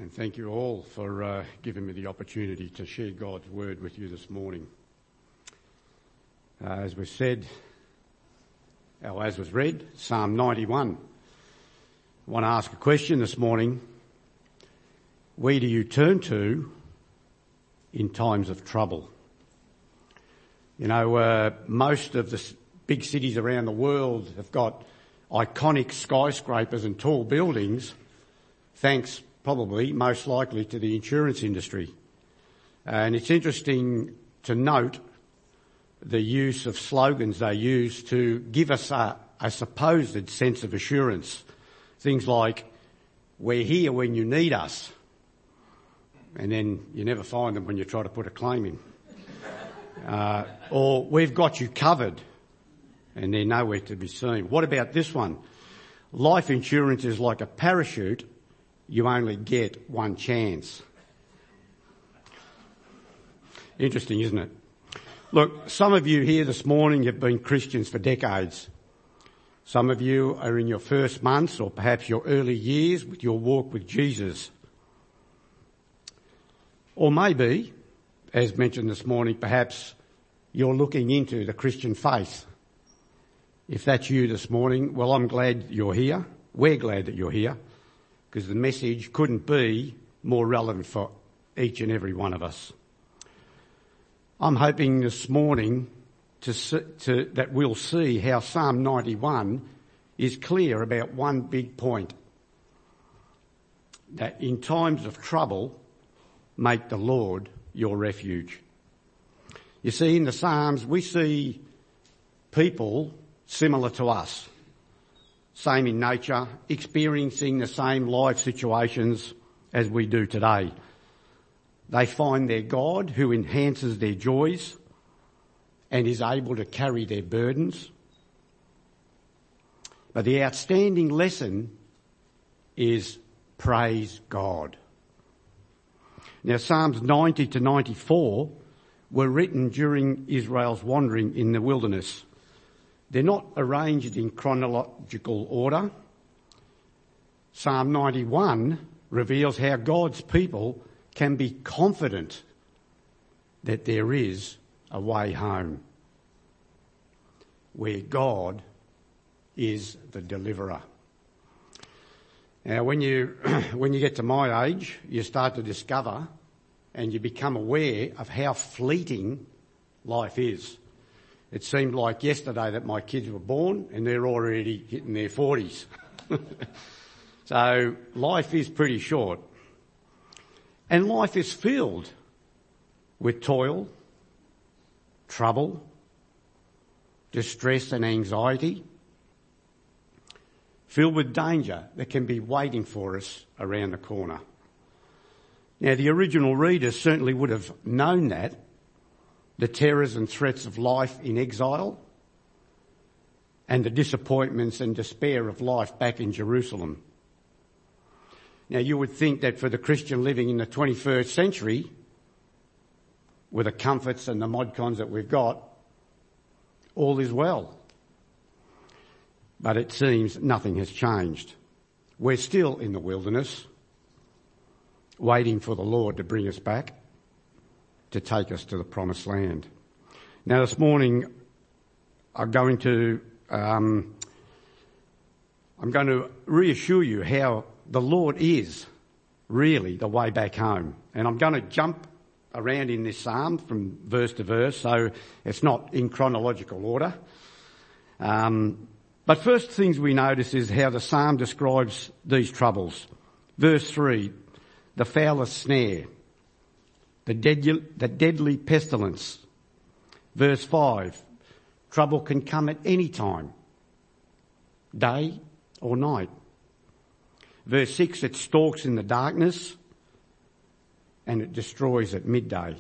And thank you all for giving me the opportunity to share God's word with you this morning. As was said, or as was read, Psalm 91. I want to ask a question this morning. Where do you turn to in times of trouble? You know, most of the big cities around the world have got iconic skyscrapers and tall buildings, thanks probably most likely to the insurance industry. And it's interesting to note the use of slogans they use to give us a supposed sense of assurance. Things like, "We're here when you need us," and then you never find them when you try to put a claim in. Or, "We've got you covered," and they're nowhere to be seen. What about this one? "Life insurance is like a parachute. You only get one chance." Interesting, isn't it? Look, some of you here this morning have been Christians for decades. Some of you are in your first months or perhaps your early years with your walk with Jesus. Or maybe, as mentioned this morning, perhaps you're looking into the Christian faith. If that's you this morning, well, I'm glad you're here. We're glad that you're here, because the message couldn't be more relevant for each and every one of us. I'm hoping this morning that we'll see how Psalm 91 is clear about one big point, that in times of trouble, make the Lord your refuge. You see, in the Psalms, we see people similar to us, same in nature, experiencing the same life situations as we do today. They find their God who enhances their joys and is able to carry their burdens. But the outstanding lesson is praise God. Now, Psalms 90 to 94 were written during Israel's wandering in the wilderness. They're not arranged in chronological order. Psalm 91 reveals how God's people can be confident that there is a way home, where God is the deliverer. Now, when you get to my age, you start to discover and you become aware of how fleeting life is. It seemed like yesterday that my kids were born and they're already hitting their 40s. So life is pretty short. And life is filled with toil, trouble, distress and anxiety, filled with danger that can be waiting for us around the corner. Now, the original readers certainly would have known that, the terrors and threats of life in exile and the disappointments and despair of life back in Jerusalem. Now, you would think that for the Christian living in the 21st century, with the comforts and the mod cons that we've got, all is well. But it seems nothing has changed. We're still in the wilderness, waiting for the Lord to bring us back, to take us to the promised land. Now, this morning, I'm going to reassure you how the Lord is really the way back home. And I'm going to jump around in this psalm from verse to verse, so it's not in chronological order. But first things we notice is how the psalm describes these troubles. Verse 3, the foulest snare, the deadly pestilence. Verse 5, trouble can come at any time, day or night. Verse 6, it stalks in the darkness and it destroys at midday.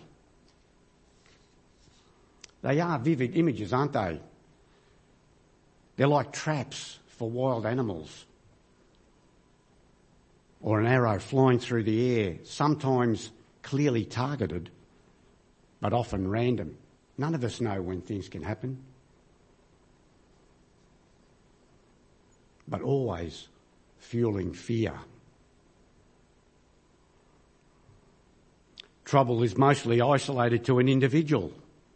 They are vivid images, aren't they? They're like traps for wild animals, or an arrow flying through the air, sometimes clearly targeted, but often random. None of us know when things can happen, but always fueling fear. trouble is mostly isolated to an individual,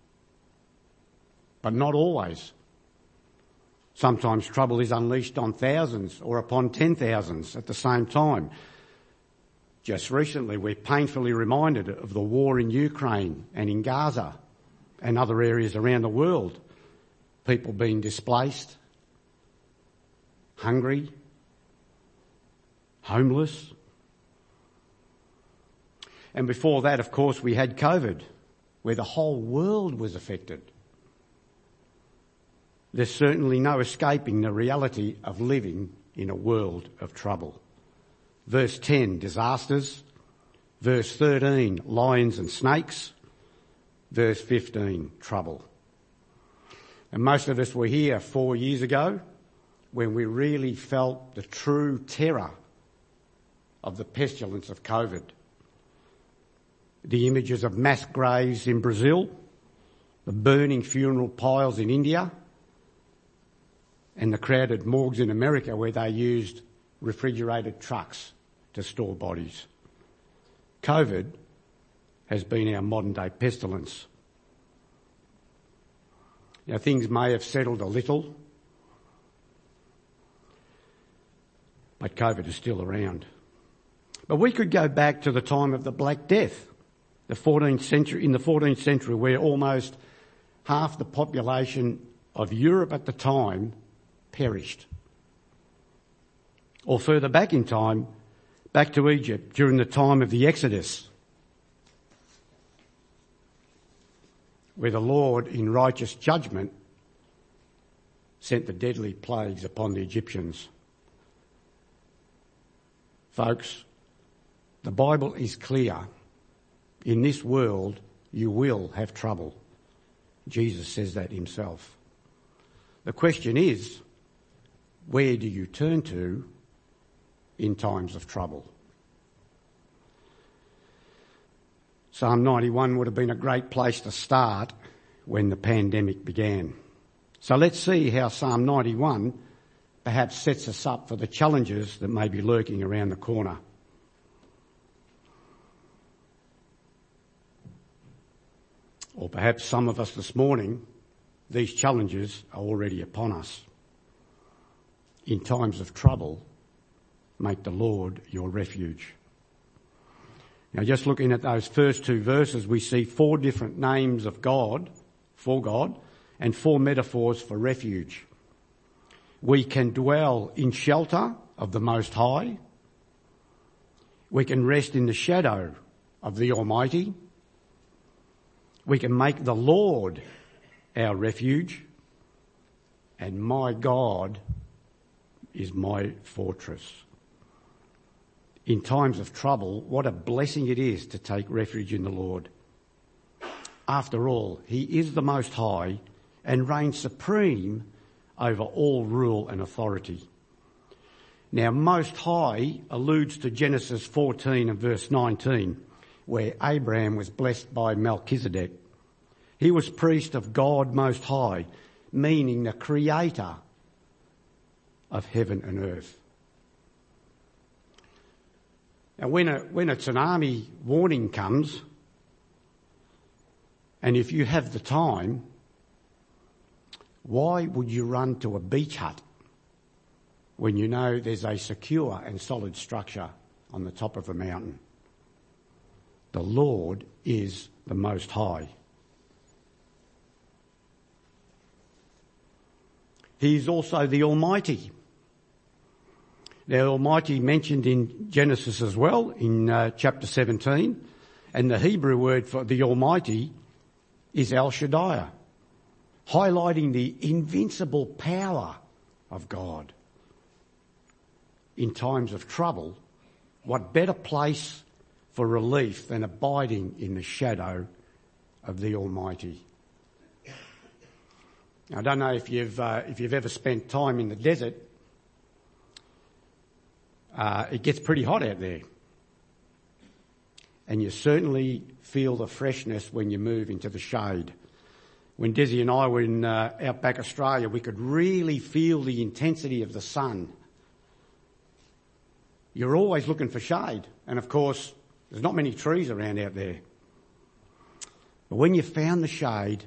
but not always. Sometimes trouble is unleashed on thousands or upon 10,000s at the same time. Just recently, we're painfully reminded of the war in Ukraine and in Gaza and other areas around the world. People being displaced, hungry, homeless. And before that, of course, we had COVID, where the whole world was affected. There's certainly no escaping the reality of living in a world of trouble. Verse 10, disasters. Verse 13, lions and snakes. Verse 15, trouble. And most of us were here 4 years ago when we really felt the true terror of the pestilence of COVID. The images of mass graves in Brazil, the burning funeral piles in India, and the crowded morgues in America where they used refrigerated trucks to store bodies. COVID has been our modern day pestilence. Now things may have settled a little, but COVID is still around. But we could go back to the time of the Black Death, in the 14th century, where almost half the population of Europe at the time perished. Or further back in time, back to Egypt during the time of the Exodus, where the Lord, in righteous judgment, sent the deadly plagues upon the Egyptians. Folks, the Bible is clear. In this world, you will have trouble. Jesus says that himself. The question is, where do you turn to in times of trouble? Psalm 91 would have been a great place to start when the pandemic began. So let's see how Psalm 91 perhaps sets us up for the challenges that may be lurking around the corner. Or perhaps some of us this morning, these challenges are already upon us. In times of trouble, make the Lord your refuge. Now just looking at those first two verses, we see 4 different names of God, for God, and 4 metaphors for refuge. We can dwell in shelter of the Most High. We can rest in the shadow of the Almighty. We can make the Lord our refuge. And my God is my fortress. In times of trouble, what a blessing it is to take refuge in the Lord. After all, he is the Most High and reigns supreme over all rule and authority. Now, Most High alludes to Genesis 14 and verse 19, where Abraham was blessed by Melchizedek. He was priest of God Most High, meaning the creator of heaven and earth. Now, when a tsunami warning comes, and if you have the time, why would you run to a beach hut when you know there's a secure and solid structure on the top of a mountain? The Lord is the Most High. He is also the Almighty. The Almighty mentioned in Genesis as well, in chapter 17, and the Hebrew word for the Almighty is El Shaddai, highlighting the invincible power of God. In times of trouble, what better place for relief than abiding in the shadow of the Almighty? Now, I don't know if you've ever spent time in the desert. It gets pretty hot out there. And you certainly feel the freshness when you move into the shade. When Desi and I were in outback Australia, we could really feel the intensity of the sun. You're always looking for shade. And of course, there's not many trees around out there. But when you found the shade,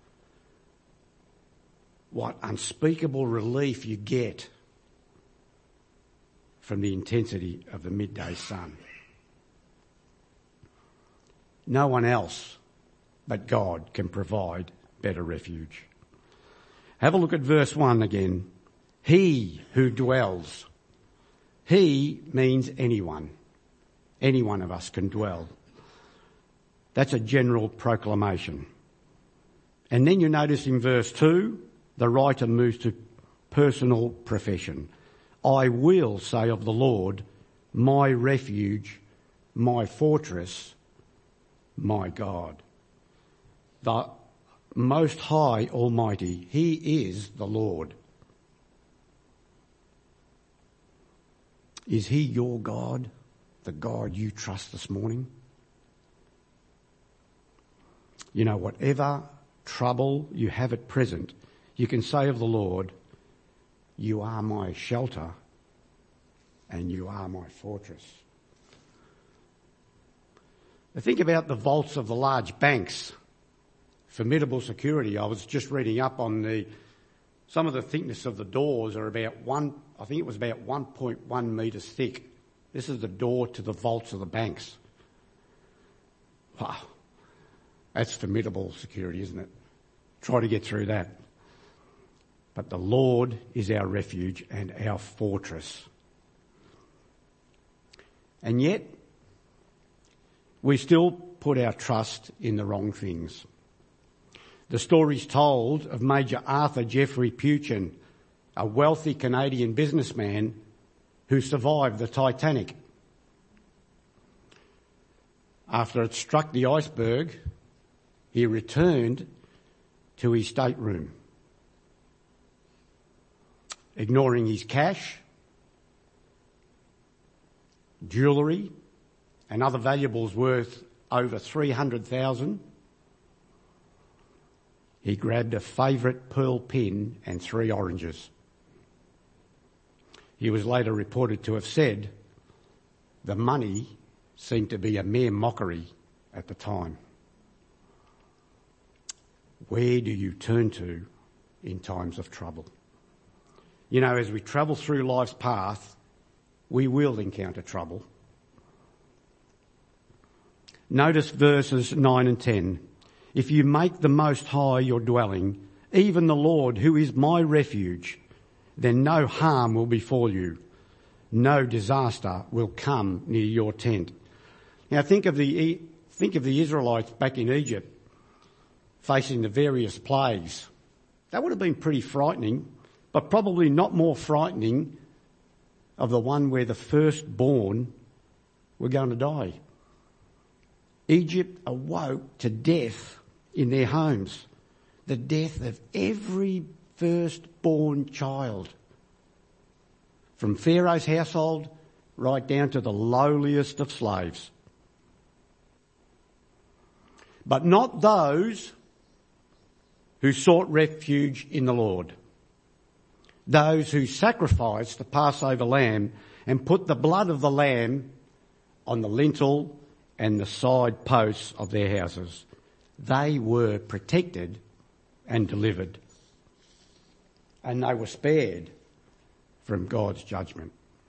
what unspeakable relief you get from the intensity of the midday sun. No one else but God can provide better refuge. Have a look at verse 1 again. He who dwells. He means anyone. Any one of us can dwell. That's a general proclamation. And then you notice in verse 2, the writer moves to personal profession. I will say of the Lord, my refuge, my fortress, my God. The Most High Almighty, He is the Lord. Is He your God, the God you trust this morning? You know, whatever trouble you have at present, you can say of the Lord, you are my shelter and you are my fortress. I think about the vaults of the large banks. Formidable security. I was just reading up on some of the thickness of the doors are about 1.1 metres thick. This is the door to the vaults of the banks. Wow. That's formidable security, isn't it? Try to get through that. But the Lord is our refuge and our fortress. And yet, we still put our trust in the wrong things. The story's told of Major Arthur Jeffrey Peuchen, a wealthy Canadian businessman who survived the Titanic. After it struck the iceberg, he returned to his stateroom, ignoring his cash, jewellery and other valuables worth over $300,000. He grabbed a favourite pearl pin and 3 oranges. He was later reported to have said, the money seemed to be a mere mockery at the time. Where do you turn to in times of trouble? You know, as we travel through life's path, we will encounter trouble. Notice verses 9 and 10. If you make the Most High your dwelling, even the Lord, who is my refuge, then no harm will befall you. No disaster will come near your tent. Now think of the Israelites back in Egypt facing the various plagues. That would have been pretty frightening, but probably not more frightening of the one where the firstborn were going to die. Egypt awoke to death in their homes, the death of every firstborn child, from Pharaoh's household right down to the lowliest of slaves. But not those who sought refuge in the Lord. Those who sacrificed the Passover lamb and put the blood of the lamb on the lintel and the side posts of their houses. They were protected and delivered. And they were spared from God's judgment.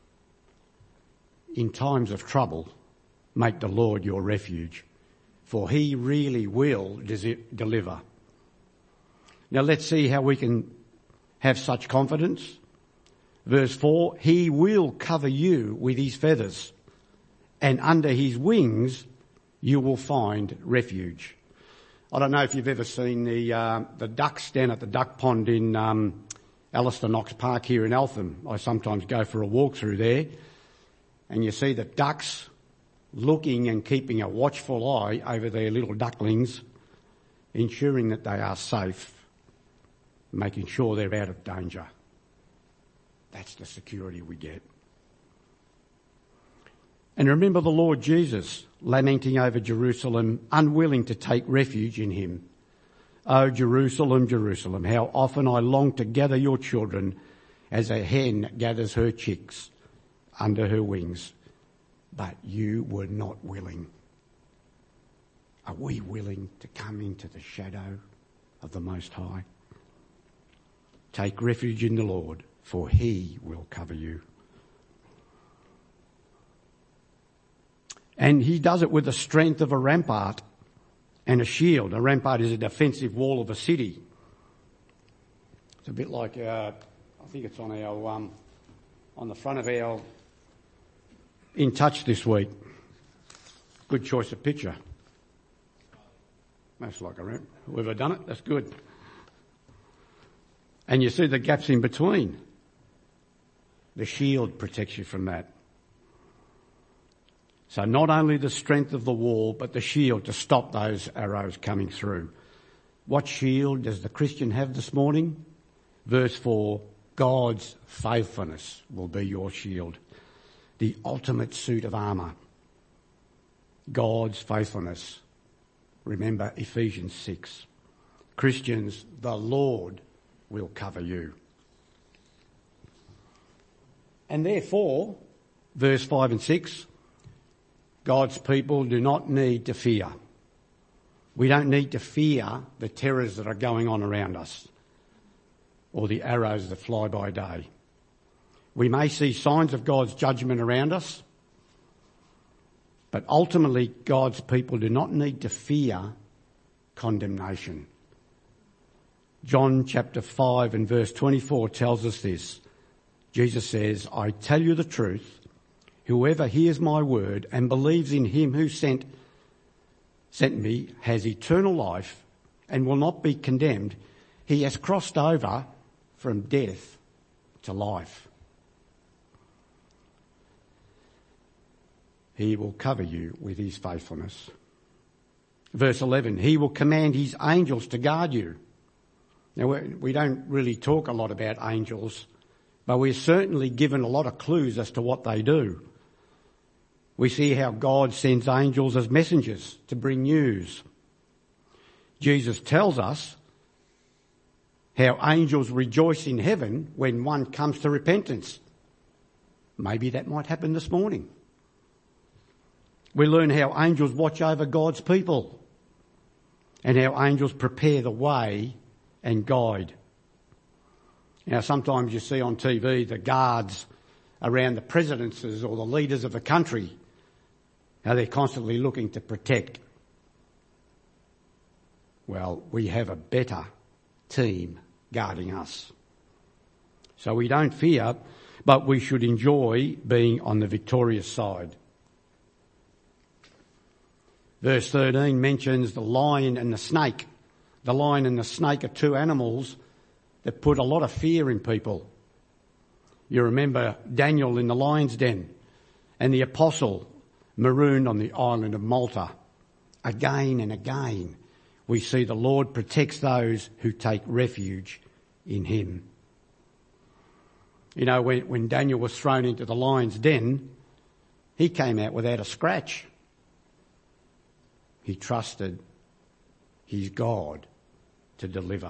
In times of trouble, make the Lord your refuge, for He really will deliver. Now let's see how we can have such confidence. Verse 4, He will cover you with His feathers, and under His wings you will find refuge. I don't know if you've ever seen the ducks down at the duck pond in Alistair Knox Park here in Eltham. I sometimes go for a walk through there, and you see the ducks looking and keeping a watchful eye over their little ducklings, ensuring that they are safe, making sure they're out of danger. That's the security we get. And remember the Lord Jesus lamenting over Jerusalem, unwilling to take refuge in Him. O Jerusalem, Jerusalem, how often I long to gather your children as a hen gathers her chicks under her wings, but you were not willing. Are we willing to come into the shadow of the Most High? Take refuge in the Lord, for he will cover you. And he does it with the strength of a rampart and a shield. A rampart is a defensive wall of a city. It's a bit like, I think it's on our, on the front of our In Touch this week. Good choice of picture. Most like a ramp. Whoever done it, that's good. And you see the gaps in between. The shield protects you from that. So not only the strength of the wall, but the shield to stop those arrows coming through. What shield does the Christian have this morning? Verse 4, God's faithfulness will be your shield. The ultimate suit of armour. God's faithfulness. Remember Ephesians 6. Christians, the Lord will cover you. And therefore, verse 5 and 6, God's people do not need to fear. We don't need to fear the terrors that are going on around us or the arrows that fly by day. We may see signs of God's judgment around us, but ultimately God's people do not need to fear condemnation. John chapter 5 and verse 24 tells us this. Jesus says, I tell you the truth, whoever hears my word and believes in him who sent me has eternal life and will not be condemned. He has crossed over from death to life. He will cover you with his faithfulness. Verse 11, he will command his angels to guard you. Now, we don't really talk a lot about angels, but we're certainly given a lot of clues as to what they do. We see how God sends angels as messengers to bring news. Jesus tells us how angels rejoice in heaven when one comes to repentance. Maybe that might happen this morning. We learn how angels watch over God's people and how angels prepare the way and guide. Now, sometimes you see on TV the guards around the presidencies or the leaders of the country, how they're constantly looking to protect. Well, we have a better team guarding us. So we don't fear, but we should enjoy being on the victorious side. Verse 13 mentions the lion and the snake. The lion and the snake are two animals that put a lot of fear in people. You remember Daniel in the lion's den and the apostle marooned on the island of Malta. Again and again, we see the Lord protects those who take refuge in him. You know, when Daniel was thrown into the lion's den, he came out without a scratch. He trusted his God to deliver.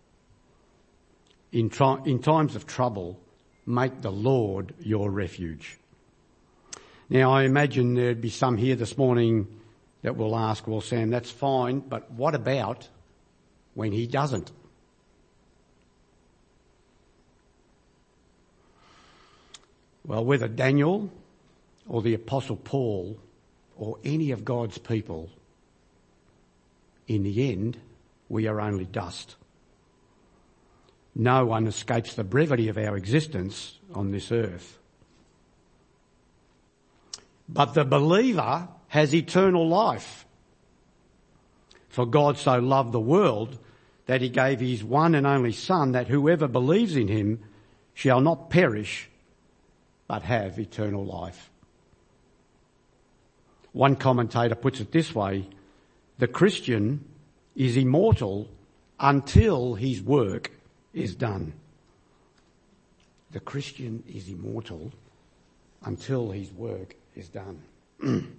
In times of trouble, make the Lord your refuge. Now, I imagine there'd be some here this morning that will ask, well, Sam, that's fine, but what about when he doesn't? Well, whether Daniel or the Apostle Paul or any of God's people, in the end, we are only dust. No one escapes the brevity of our existence on this earth. But the believer has eternal life. For God so loved the world that he gave his one and only Son, that whoever believes in him shall not perish, but have eternal life. One commentator puts it this way: the Christian is immortal until his work is done. The Christian is immortal until his work is done. And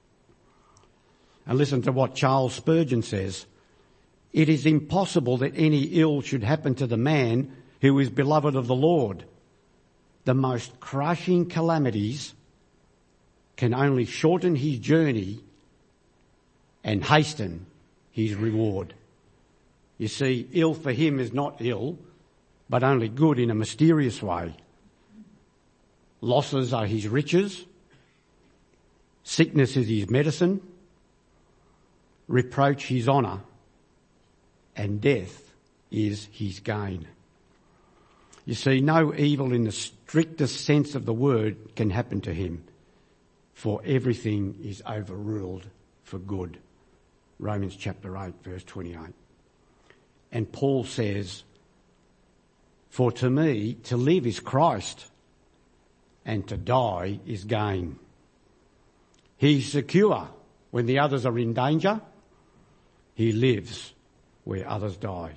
listen to what Charles Spurgeon says. It is impossible that any ill should happen to the man who is beloved of the Lord. The most crushing calamities can only shorten his journey and hasten his reward. You see, ill for him is not ill, but only good in a mysterious way. Losses are his riches. Sickness is his medicine. Reproach his honour. And death is his gain. You see, no evil in the strictest sense of the word can happen to him, for everything is overruled for good. Romans chapter 8, verse 28. And Paul says, for to me, to live is Christ, and to die is gain. He's secure when the others are in danger. He lives where others die.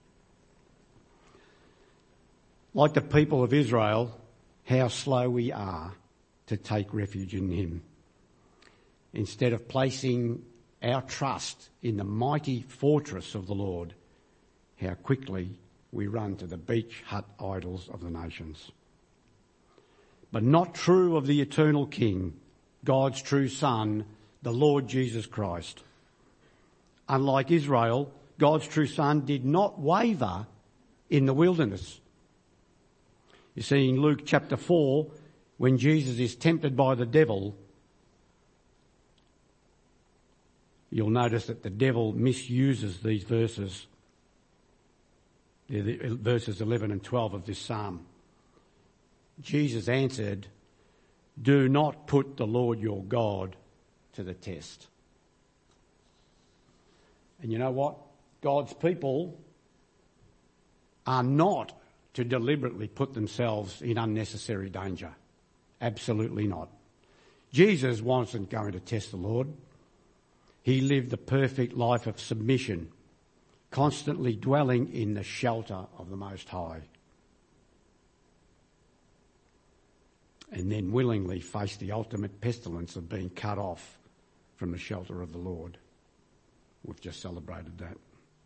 Like the people of Israel, how slow we are to take refuge in him. Instead of placing our trust in the mighty fortress of the Lord, how quickly we run to the beach hut idols of the nations. But not true of the eternal King, God's true Son, the Lord Jesus Christ. Unlike Israel, God's true Son did not waver in the wilderness. You see, in Luke chapter 4, when Jesus is tempted by the devil, you'll notice that the devil misuses these verses. They're the verses 11 and 12 of this psalm. Jesus answered, do not put the Lord your God to the test. And you know what? God's people are not to deliberately put themselves in unnecessary danger. Absolutely not. Jesus wasn't going to test the Lord. He lived the perfect life of submission, constantly dwelling in the shelter of the Most High. And then willingly faced the ultimate pestilence of being cut off from the shelter of the Lord. We've just celebrated that.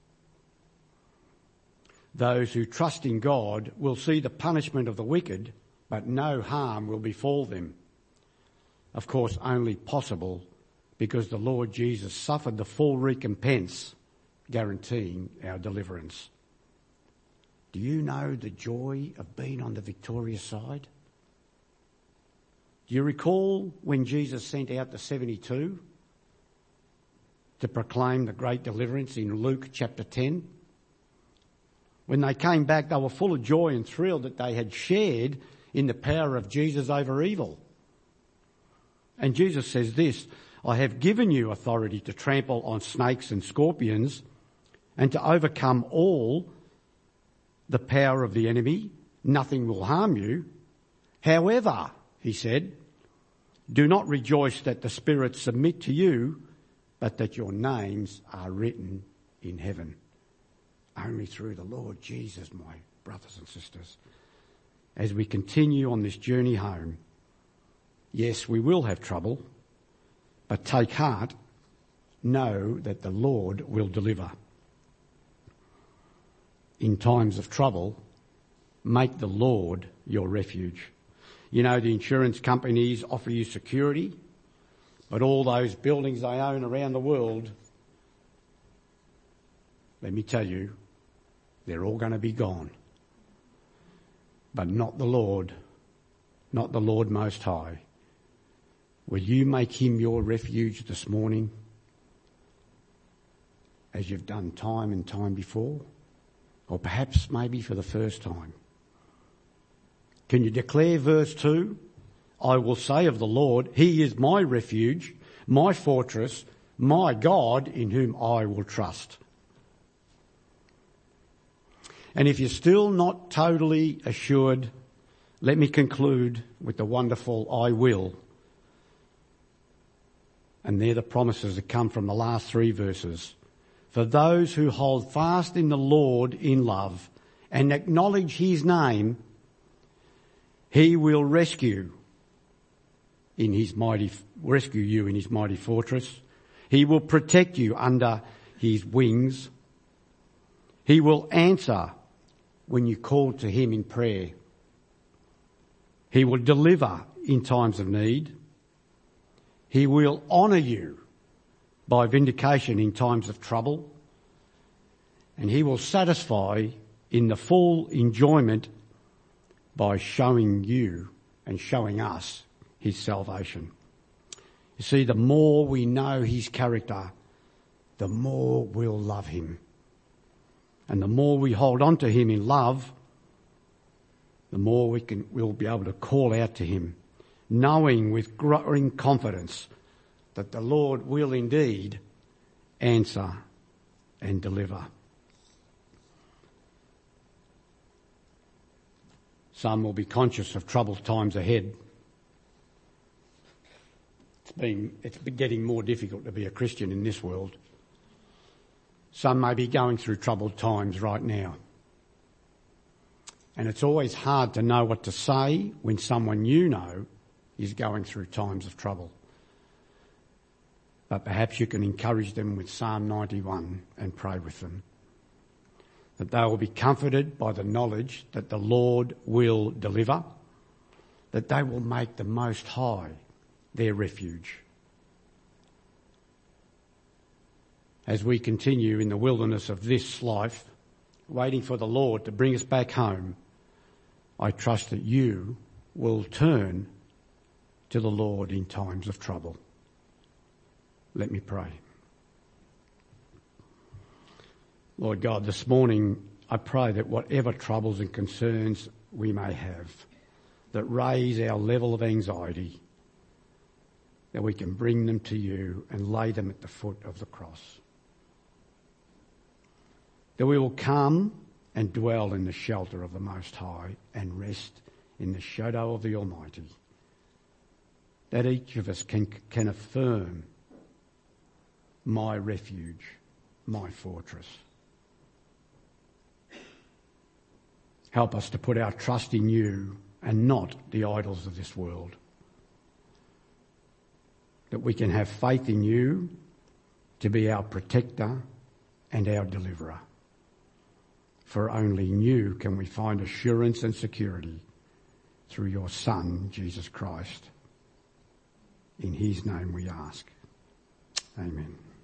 Those who trust in God will see the punishment of the wicked, but no harm will befall them. Of course, only possible because the Lord Jesus suffered the full recompense, guaranteeing our deliverance. Do you know the joy of being on the victorious side? Do you recall when Jesus sent out the 72 to proclaim the great deliverance in Luke chapter 10? When they came back, they were full of joy and thrilled that they had shared in the power of Jesus over evil. And Jesus says this, I have given you authority to trample on snakes and scorpions and to overcome all the power of the enemy. Nothing will harm you. However, he said, do not rejoice that the spirits submit to you, but that your names are written in heaven. Only through the Lord Jesus, my brothers and sisters. As we continue on this journey home, yes, we will have trouble, but take heart, know that the Lord will deliver. In times of trouble, make the Lord your refuge. You know, the insurance companies offer you security, but all those buildings they own around the world, let me tell you, they're all going to be gone. But not the Lord Most High. Will you make him your refuge this morning, as you've done time and time before? Or perhaps maybe for the first time. Can you declare verse 2? I will say of the Lord, he is my refuge, my fortress, my God in whom I will trust. And if you're still not totally assured, let me conclude with the wonderful I will. And they're the promises that come from the last 3 verses. For those who hold fast in the Lord in love and acknowledge his name, he will rescue you in his mighty fortress. He will protect you under his wings. He will answer when you call to him in prayer. He will deliver in times of need. He will honour you by vindication in times of trouble, and he will satisfy in the full enjoyment by showing you and showing us his salvation. You see, the more we know his character, the more we'll love him. And the more we hold on to him in love, the more we'll be able to call out to him, knowing with growing confidence that the Lord will indeed answer and deliver. Some will be conscious of troubled times ahead. It's been getting more difficult to be a Christian in this world. Some may be going through troubled times right now. And it's always hard to know what to say when someone you know is going through times of trouble. But perhaps you can encourage them with Psalm 91 and pray with them, that they will be comforted by the knowledge that the Lord will deliver, that they will make the Most High their refuge. As we continue in the wilderness of this life, waiting for the Lord to bring us back home, I trust that you will turn to the Lord in times of trouble. Let me pray. Lord God, this morning I pray that whatever troubles and concerns we may have that raise our level of anxiety, that we can bring them to you and lay them at the foot of the cross. That we will come and dwell in the shelter of the Most High and rest in the shadow of the Almighty. That each of us can affirm, my refuge, my fortress. Help us to put our trust in you and not the idols of this world. That we can have faith in you to be our protector and our deliverer. For only in you can we find assurance and security through your Son, Jesus Christ. In his name we ask. Amen.